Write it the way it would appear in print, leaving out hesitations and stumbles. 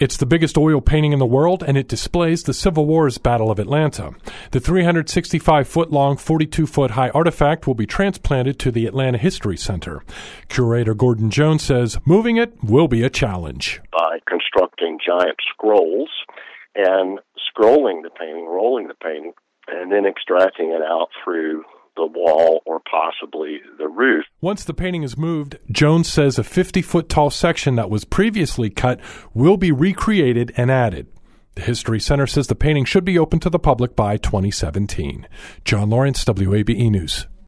It's the biggest oil painting in the world, and it displays the Civil War's Battle of Atlanta. The 365-foot-long, 42-foot-high artifact will be transplanted to the Atlanta History Center. Curator Gordon Jones says moving it will be a challenge. By constructing giant scrolls and scrolling the painting, rolling the painting, and then extracting it out through the wall or possibly the roof. Once the painting is moved, Jones says a 50-foot-tall section that was previously cut will be recreated and added. The History Center says the painting should be open to the public by 2017. John Lawrence, WABE News.